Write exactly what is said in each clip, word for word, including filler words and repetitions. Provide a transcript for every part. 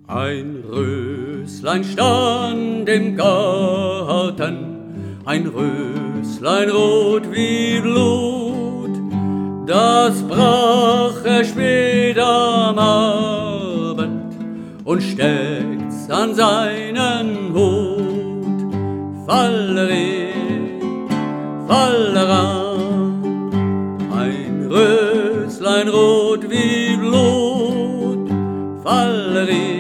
Ein Röslein stand im Garten, ein Röslein rot wie Blut, das brach er spät am Abend und steckt's an seinen Hut. Falleri, fallera, ein Röslein rot wie Blut, Falleri,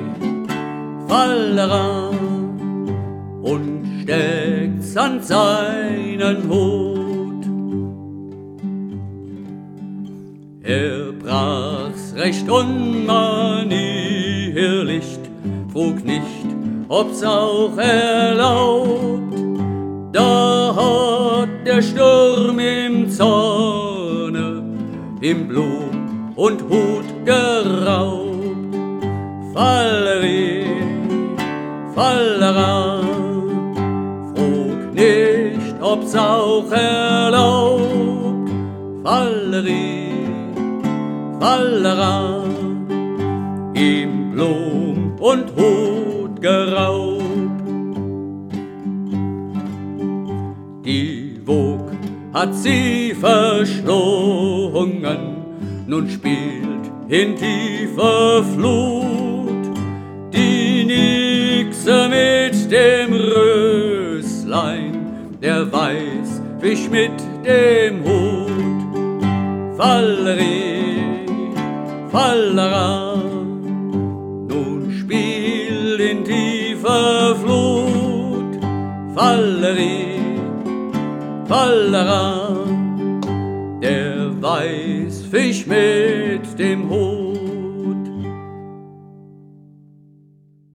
fallera, und steckt's an seinen Hut. Er brach's recht unmanierlich, frug nicht, ob's auch erlaubt. Da hat der Sturm im Zorne ihm Blum und Hut geraubt. Falleri, fallera, frug nicht, ob's auch erlaubt. Falleri, fallera, ihm Blum und Hut geraubt. Die Wog hat sie verschlungen, nun spielt in tiefer Flut die Nixe mit dem Röslein, der Weißfisch mit dem Hut. Falleri, fallera, nun spielt in tiefer Flut. Falleri, fallera, der Weißfisch mit dem Hut.